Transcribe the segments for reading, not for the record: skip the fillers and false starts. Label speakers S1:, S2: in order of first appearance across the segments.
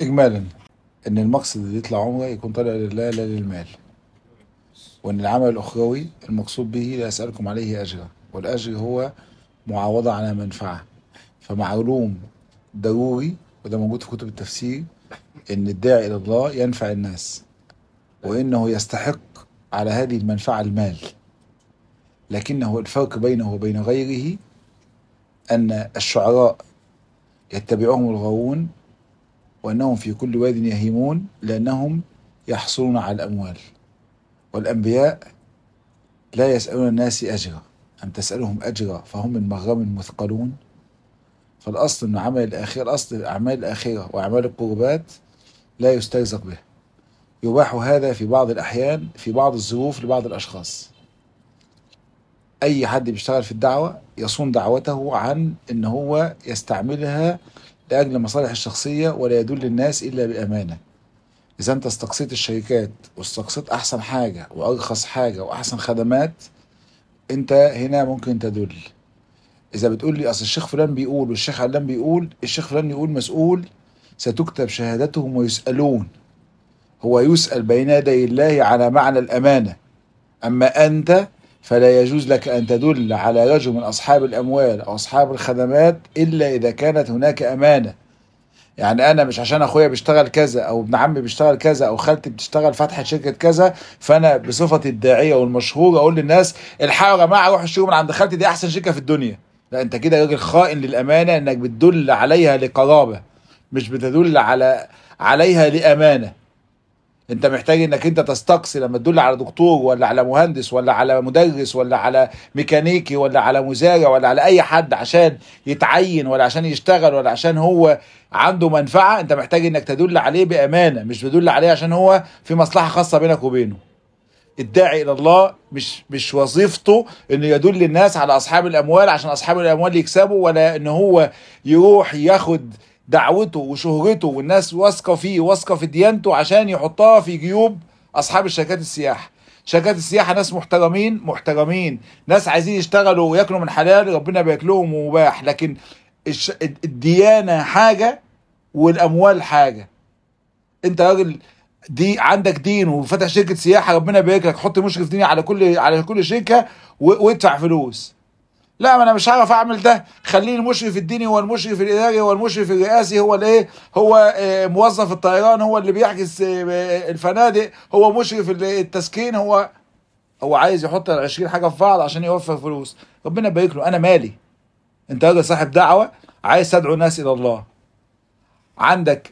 S1: إجمالا إن المقصد اللي يطلع عمره يكون طالع لله لا للمال، وإن العمل الأخروي المقصود به لا يسألكم عليه أجرا، والأجر هو معاوضة على منفعة. فمعلوم ضروري، وده موجود في كتب التفسير، إن الداعي إلى الله ينفع الناس، وإنه يستحق على هذه المنفعة المال، لكنه الفرق بينه وبين غيره أن الشعراء يتبعهم الغاوون، وأنهم في كل واد يهيمون لأنهم يحصلون على الأموال. والأنبياء لا يسألون الناس أجرا، أم تسألهم أجرا فهم من مغرم مثقلون. فالأصل أن عمل الآخرة، الأصل أعمال الآخرة وأعمال القربات لا يسترزق به. يباح هذا في بعض الأحيان في بعض الظروف لبعض الأشخاص. أي حد بيشتغل في الدعوة يصون دعوته عن أن هو يستعملها لأجل مصالح الشخصية، ولا يدل الناس إلا بأمانة. إذا أنت استقصيت الشركات واستقصيت أحسن حاجة وأرخص حاجة وأحسن خدمات، أنت هنا ممكن تدل. إذا بتقول لي أصل الشيخ فلان بيقول والشيخ علان بيقول، الشيخ فلان يقول مسؤول، ستكتب شهادتهم ويسألون. هو يسأل بين يدي الله على معنى الأمانة. أما أنت فلا يجوز لك أن تدل على رجل من أصحاب الأموال أو أصحاب الخدمات إلا إذا كانت هناك أمانة. يعني أنا مش عشان أخويا بيشتغل كذا أو ابن عمي بيشتغل كذا أو خالتي بتشتغل فتحة شركة كذا، فأنا بصفة الداعية والمشهور أقول للناس الحقوا يا جماعة روحوا اشتروا من عند خالتي، دي أحسن شركة في الدنيا. لا، أنت كده راجل خائن للأمانة، إنك بتدل عليها لقرابة، مش بتدل عليها لأمانة. انت محتاج انك انت تستقصي لما تدل على دكتور ولا على مهندس ولا على مدرس ولا على ميكانيكي ولا على مزارع ولا على اي حد عشان يتعين ولا عشان يشتغل ولا عشان هو عنده منفعة. انت محتاج انك تدل عليه بامانة، مش تدل عليه عشان هو في مصلحة خاصة بينك وبينه. الداعي الى الله مش وظيفته انه يدل الناس على اصحاب الاموال عشان اصحاب الاموال يكسبوا، ولا ان هو يروح ياخد دعوته وشهرته والناس واثقه فيه واثقه في ديانته عشان يحطها في جيوب اصحاب الشركات السياحه. شركات السياحه ناس محترمين محترمين، ناس عايزين يشتغلوا وياكلوا من حلال ربنا بياكلهم ومباح، لكن الديانه حاجه والاموال حاجه. انت راجل دي عندك دين وفتح شركه سياحه ربنا يبارك لك، حط مشرف ديني على كل شركه وادفع فلوس. لا، ما انا مش هعرف اعمل ده، خليه المشرف الديني هو المشرف الاداري هو المشرف الرئاسي هو الايه هو موظف الطيران هو اللي بيحجز الفنادق هو مشرف التسكين هو عايز يحط 20 حاجه في بعض عشان يوفر فلوس. ربنا يبارك له، انا مالي. انت راجل صاحب دعوه عايز تدعو الناس الى الله، عندك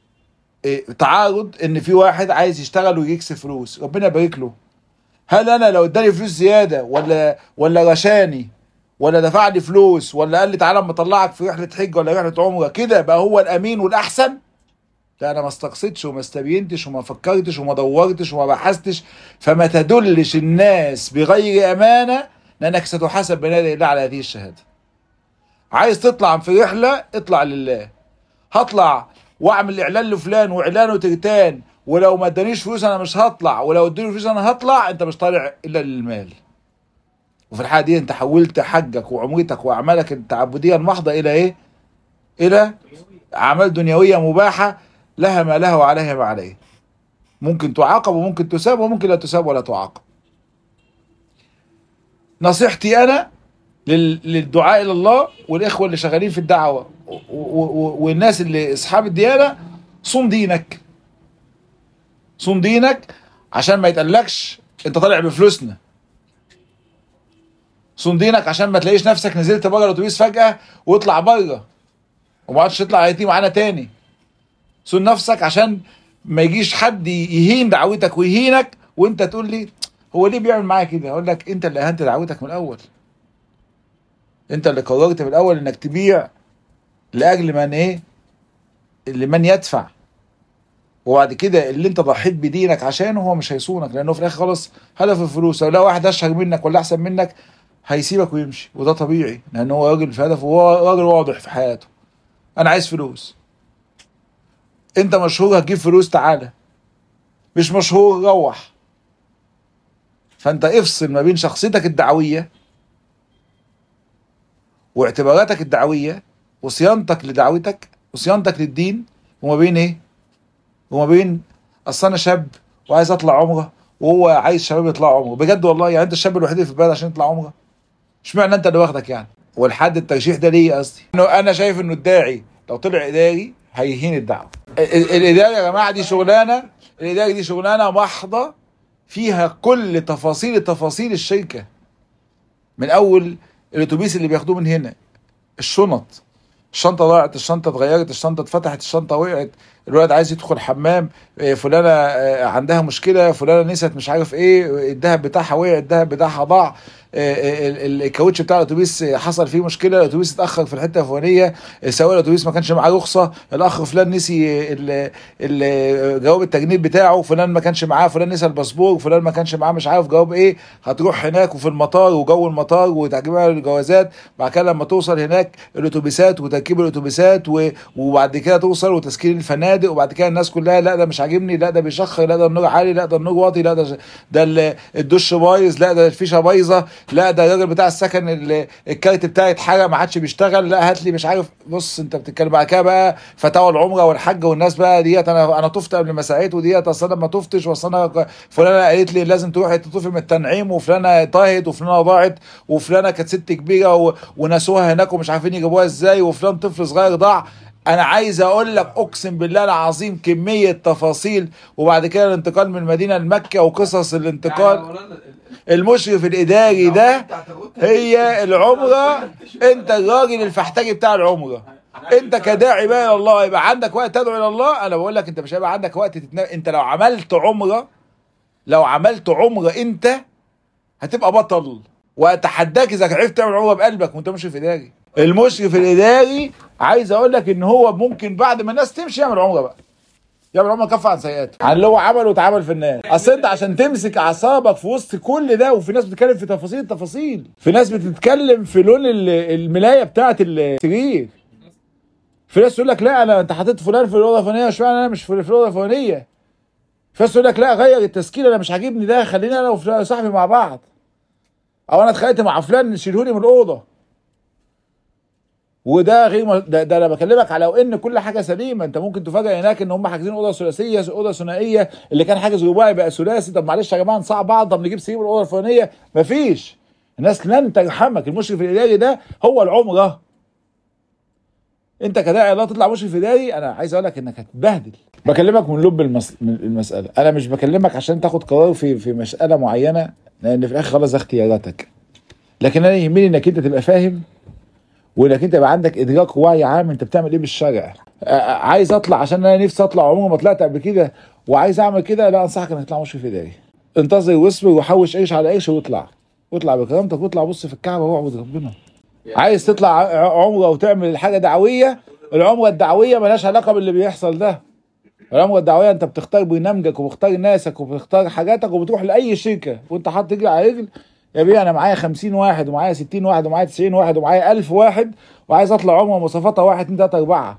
S1: تعارض ان في واحد عايز يشتغل ويكسب فلوس، ربنا يبارك له. هل انا لو اداني فلوس زياده ولا رشاني ولا دفع لي فلوس ولا قال لي تعالى اما اطلعك في رحله حج ولا رحله عمره كده بقى هو الامين والاحسن؟ لا، انا ما استقصيتش وما استبينتش وما فكرتش وما دورتش وما بحثتش. فما تدلش الناس بغير امانه، لانك ستحاسب بين يدي الله على هذه الشهاده. عايز تطلع في رحله اطلع لله. هطلع واعمل اعلان لفلان واعلان وترتان، ولو ما ادانيش فلوس انا مش هطلع، ولو ادوني فلوس انا هطلع. انت مش طالع الا للمال. وفي الحالة دي انت حولت حجك وعمرتك واعمالك التعبدية المحضة الى ايه؟ الى اعمال دنيوية مباحة لها ما لها وعليها ما عليه. ممكن تعاقب وممكن تساب وممكن لا تساب ولا تعاقب. نصيحتي انا للدعاء الى الله والاخوة اللي شغالين في الدعوة والناس اللي اصحاب الديانة: صون دينك. صون دينك عشان ما يتقلكش انت طالع بفلوسنا. صون دينك عشان ما تلاقيش نفسك نزلت بره الاتوبيس فجأة واطلع بره وما عادش تطلع يتيم معانا تاني. صون نفسك عشان ما يجيش حد يهين دعوتك ويهينك وانت تقول لي هو ليه بيعمل معايا كده؟ اقول لك انت اللي اهنت دعوتك من الاول. انت اللي قررت من الاول انك تبيع لاجل من ايه؟ لمن يدفع. وبعد كده اللي انت ضحيت بدينك عشانه هو مش هيصونك، لانه في الاخر خلاص هدف الفلوس. لو واحد اشهر منك ولا احسن منك هيسيبك ويمشي، وده طبيعي لان هو راجل في هدفه وهو راجل واضح في حياته. انا عايز فلوس. انت مشهور هتجيب فلوس تعالى، مش مشهور روح. فانت افصل ما بين شخصيتك الدعوية واعتباراتك الدعوية وصيانتك لدعوتك وصيانتك للدين، وما بين ايه؟ وما بين اصل انا شاب وعايز اطلع عمره وهو عايز شباب يطلعوا عمره بجد والله. يعني انت الشاب الوحيد اللي في البلد عشان يطلع عمره؟ اشمعنى انت اللي واخدك يعني؟ والحد الترشيح ده ليه؟ قصدي انه انا شايف انه الداعي لو طلع اداري هيهين الدعوه. الاداري يا جماعه دي شغلانه، الاداري دي شغلانه محضه فيها كل تفاصيل الشركه، من اول الاتوبيس اللي بياخدوه من هنا، الشنط، الشنطه ضاعت، الشنطه اتغيرت، الشنطه اتفتحت، الشنطه وقعت، الولد عايز يدخل حمام، فلانه عندها مشكله، فلانه نسيت مش عارف ايه، الذهب بتاعها وقع، الذهب بتاعها ضاع، الكاوتش بتاع الاتوبيس حصل فيه مشكله، الاتوبيس اتاخر في الحته الفلانيه، سواق الاتوبيس ما كانش معاه رخصه، الاخ فلان نسي جواب التجنيد بتاعه، فلان ما كانش معاه، فلان نسى الباسبور، فلان ما كانش معاه مش عارف جواب ايه. هتروح هناك وفي المطار وجو المطار وتجميع الجوازات، بعد كده لما توصل هناك الاتوبيسات وتركيب الاتوبيسات وبعد كده توصل وتسكير الفنادق، وبعد كده الناس كلها لا ده مش عاجبني، لا ده بيشخر، لا ده النور عالي، لا ده النور واطي، لا ده الدش بايظ، لا ده الفيشه بايظه، لا ده الراجل بتاع السكن الكارت بتاعي اتحرق ما عادش بيشتغل، لا هات لي مش عارف. بص انت بتتكلم بعد كده بقى فتاوى العمره والحج والناس بقى ديت، انا طفت قبل ما ساعيت، وديت اصل انا ما طفتش، واصل انا فلانه قالت لي لازم تروحي تطوفي من التنعيم، وفلانه طاهت، وفلانه ضاعت، وفلانه كانت ست كبيره ونسوها هناك ومش عارفين يجيبوها ازاي، وفلان طفل صغير ضاع. انا عايز اقول لك اقسم بالله العظيم كميه تفاصيل. وبعد كده الانتقال من المدينه لمكه وقصص الانتقال. المشرف الاداري ده هي العمره، انت الراجل الفحتاجي بتاع العمره. انت كداعي بقى الى الله يبقى عندك وقت تدعو الى الله. انا بقول لك انت مش هيبقى عندك وقت انت لو عملت عمره، انت هتبقى بطل، واتحداك اذا عرفت تعمل عمره بقلبك وانت مشرف اداري. المشرف الاداري عايز اقول لك ان هو ممكن بعد ما الناس تمشي يعمل عمره بقى، يعمل عمره كف عن سيئاته عن اللي هو عمله واتعمل في الناس. اصل انت عشان تمسك اعصابك في وسط كل ده، وفي ناس بتتكلم في تفاصيل، في ناس بتتكلم في لون الملايه بتاعه السرير، في ناس تقول لك لا انت حطيت فلان في الاوضه الفلانيه، اشمعنى انا مش في الاوضه الفلانيه؟ في ناس تقول لك لا غير التسكير، انا مش عاجبني ده، خلينا انا وصاحبي مع بعض، او انا اتخانقت مع فلان شيلهوني من الاوضه. وده غير ده انا بكلمك على ان كل حاجه سليمه. انت ممكن تفاجئ هناك ان هم حاجزين اوضه ثلاثيه، اوضه ثنائيه، اللي كان حاجز رباعي بقى ثلاثي. طب معلش يا جماعه نصعب بعض، طب نجيب سرير من الاوضه الفلانيه. مفيش، الناس لن ترحمك. المشرف الاداري ده هو العمره. انت كداعي الله تطلع مشرف اداري، انا عايز اقول لك انك هتتبهدل. بكلمك من لب المساله، انا مش بكلمك عشان تاخد قرار في مساله معينه، لان في الاخر خلاص اختياراتك، لكن انا يهمني انك انت تبقى فاهم، وانك انت يبقى عندك ادراك ووعي عام انت بتعمل ايه بالشرع. عايز اطلع عشان انا نفسي اطلع عمره ما طلعت قبل كده وعايز اعمل كده، لا انصحك انك تطلع مشرف اداري. انتظر واصبر وحوش قرش على قرش واطلع بكرامتك، واطلع بص في الكعبه واعبد ربنا. عايز تطلع عمره وتعمل حاجه دعويه، العمره الدعويه مالهاش علاقه باللي بيحصل ده. العمره الدعويه انت بتختار برنامجك وبتختار ناسك وبتختار حاجاتك وبتروح لاي شركه وانت حاطط رجل على رجل. يا بيه انا معايا 50 واحد ومعايا 60 واحد ومعايا 90 واحد ومعايا 1000 واحد وعايز اطلع عمره مواصفاتها 1 2 3 4.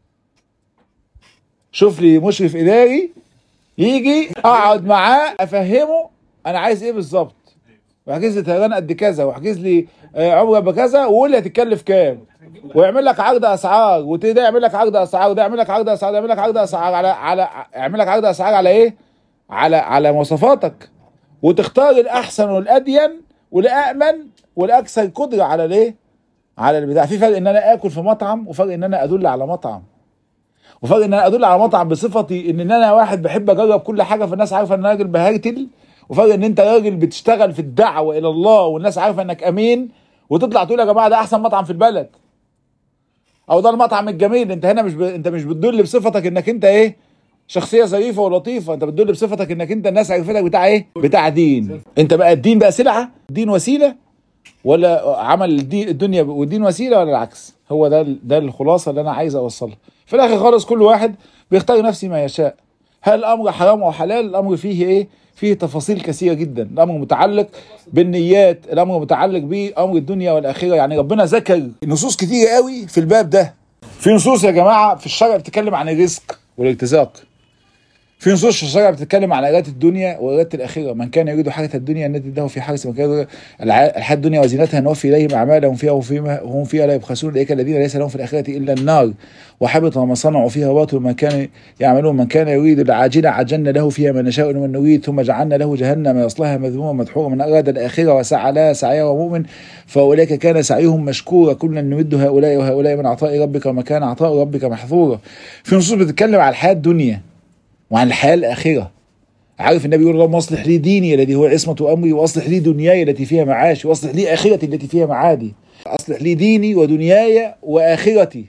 S1: شوف لي مشرف اداري يجي اقعد معاه افهمه انا عايز ايه بالظبط، واحجز لي طيران قد كذا، واحجز لي عمره بكذا، وقول لي هتتكلف كام، ويعمل لك عقد اسعار، وده يعمل لك عقد اسعار، وده يعمل لك عقد اسعار، يعمل لك عقد اسعار على يعمل لك عقد اسعار على ايه؟ على مواصفاتك، وتختار الاحسن والادين والامن والاكثر قدره على الايه؟ على البتاع. في فرق ان انا اكل في مطعم، وفرق ان انا ادل على مطعم، وفرق ان انا ادل على مطعم بصفتي ان انا واحد بحب اجرب كل حاجه فالناس عارفه ان انا راجل بهرتل، وفرق ان انت راجل بتشتغل في الدعوه الى الله والناس عارفه انك امين، وتطلع تقول يا جماعه ده احسن مطعم في البلد، او ده المطعم الجميل. انت هنا انت مش بتدل بصفتك انك انت ايه؟ شخصيه ظريفه ولطيفه، انت بتدل بصفتك انك انت الناس عرفتك بتاع ايه؟ بتاع دين. انت بقى الدين بقى سلعه؟ الدين وسيله؟ ولا عمل الدنيا والدين وسيله، ولا العكس؟ هو ده الخلاصه اللي انا عايز اوصلها. في الاخر خالص كل واحد بيختار نفسه ما يشاء. هل الامر حرام او حلال؟ الامر فيه ايه؟ فيه تفاصيل كثيره جدا. الامر متعلق بالنيات، الامر متعلق بامر الدنيا والاخره. يعني ربنا ذكر نصوص كتيره قوي في الباب ده. في نصوص يا جماعه في الشرع بتتكلم عن الرزق والارتزاق، في نصوص في الشرع بتتكلم عن إرادة الدنيا وإرادة الآخرة. من كان يريد حرث الدنيا نزد له في حرث، من كان يريد الحياة الدنيا وزينتها نوفي إليهم أعمالهم فيها وهم فيها لا يبخسون، أولئك الذين ليس لهم في الآخرة إلا النار وحبط ما صنعوا فيها باطل ما كانوا يعملون. من كان يريد العاجلة عجلنا له فيها ما نشاء لمن نريد ثم جعلنا له جهنم يصلاها مذموما مدحورا. من أراد الآخرة وسعى لها سعيها ومؤمن فأولئك كان سعيهم مشكورا، كلا نمد هؤلاء وهؤلاء من عطاء ربك وما كان عطاء ربك محظورا. في نصوص بتتكلم على الحياة الدنيا وعن الحياة الآخرة. عارف النبي يقول اللهم اصلح لي ديني الذي هو عصمة أمري، واصلح لي دنياي التي فيها معاشي، واصلح لي آخرتي التي فيها معادي. اصلح لي ديني ودنياي وآخرتي.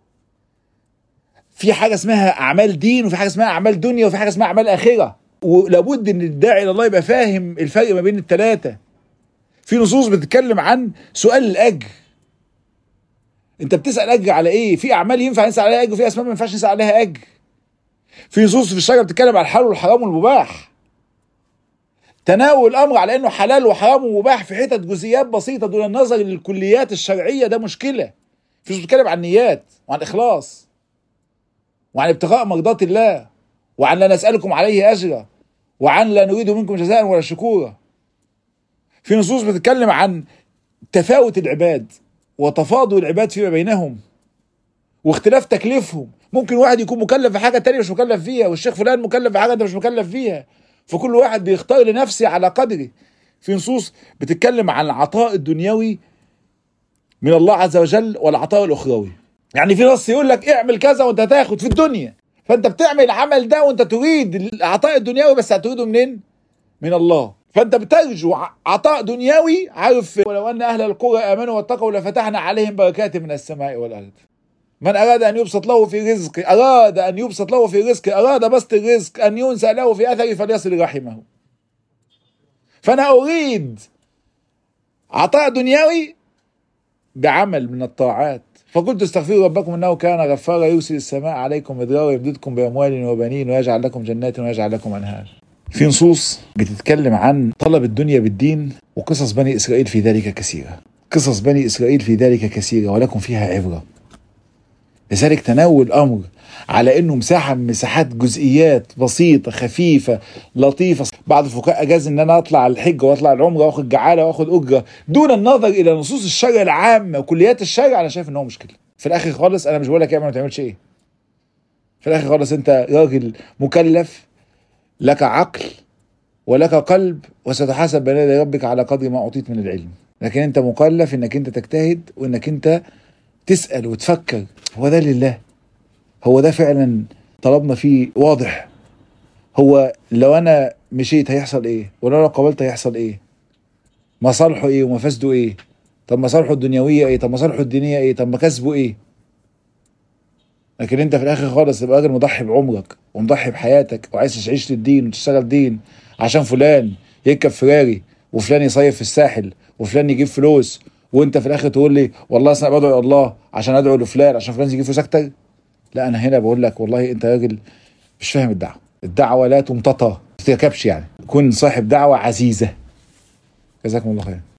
S1: في حاجة اسمها أعمال دين، وفي حاجة اسمها أعمال دنيا، وفي حاجة اسمها أعمال آخرة، ولابد ان الداعي الى الله يبقى فاهم الفرق ما بين الثلاثة. في نصوص بتتكلم عن سؤال الأجر. انت بتسأل أجر على ايه؟ في أعمال ينفع نسأل عليها أجر، وفي أسماء ما ينفعش نسأل عليها أجر. في نصوص في الشرع بتتكلم عن الحلال والحرام والمباح. تناول الامر على انه حلال وحرام ومباح في حتت جزئيات بسيطه دون النظر للكليات الشرعيه ده مشكله. في نصوص بتتكلم عن النيات وعن الاخلاص وعن ابتغاء مرضات الله وعن لا نسالكم عليه اجرا وعن لا نريد منكم جزاء ولا شكورا. في نصوص بتتكلم عن تفاوت العباد وتفاضل العباد فيما بينهم واختلاف تكليفهم. ممكن واحد يكون مكلف في حاجة تانية مش مكلف فيها، والشيخ فلان مكلف في حاجة انت مش مكلف فيها، فكل واحد بيختار لنفسه على قدره. في نصوص بتتكلم عن العطاء الدنيوي من الله عز وجل والعطاء الأخروي. يعني في نص يقول لك اعمل كذا وانت هتاخد في الدنيا، فانت بتعمل العمل ده وانت تريد العطاء الدنيوي بس هتريده منين؟ من الله. فانت بترجو عطاء دنيوي. عارف ولو ان اهل القرى امنوا واتقوا لفتحنا عليهم بركات من السماء والارض. من أراد أن يبسط له في رزق، أراد أن يبسط له في رزق، أراد بسط الرزق، أن ينسى له في أثره فليصل رحمه. فأنا أريد عطاء دنيوي بعمل من الطاعات. فقلت استغفروا ربكم إنه كان غفارا يرسل السماء عليكم مدرارا ويمددكم بأموال وبنين ويجعل لكم جنات ويجعل لكم أنهار. في نصوص بتتكلم عن طلب الدنيا بالدين، وقصص بني إسرائيل في ذلك كثيرة. قصص بني إسرائيل في ذلك كثيرة ولكم فيها عبرة. لذلك تناول الأمر على أنه مساحة من مساحات جزئيات بسيطة خفيفة لطيفة. بعض الفقهاء أجاز أن أنا أطلع الحج وأطلع العمرة وأخذ جعالة وأخذ أجرة دون النظر إلى نصوص الشرع العامة وكليات الشرع. أنا شايف أن هو مشكلة. في الآخر خالص أنا مش بقول لك اعمل ما تعملش إيه. في الآخر خالص أنت راجل مكلف، لك عقل ولك قلب، وستحاسب بين يدي ربك على قدر ما أعطيت من العلم. لكن أنت مكلف أنك أنت تجتهد وأنك أنت تسأل وتفكر هو ده لله؟ هو ده فعلا طلبنا فيه واضح؟ هو لو أنا مشيت هيحصل إيه؟ ولو أنا قبلت هيحصل إيه؟ مصالحه إيه ومفاسده إيه؟ طب مصالحه الدنيوية إيه؟ طب مصالحه الدينية إيه؟ طب مكاسبه إيه؟ لكن أنت في الآخر خالص تبقى راجل مضحي بعمرك ومضحي بحياتك وعايز تعيش للدين وتشتغل دين عشان فلان يركب فراري وفلان يصيف في الساحل وفلان يجيب فلوس، وانت في الاخر تقول لي والله انا بدعو الله عشان ادعو لفلان عشان فلان يجيب فلوس اكتر. لا، انا هنا بقول لك والله انت راجل مش فاهم الدعوه. الدعوه لا تمتطى، ما تركبش، يعني كن صاحب دعوه عزيزه. جزاكم الله خير.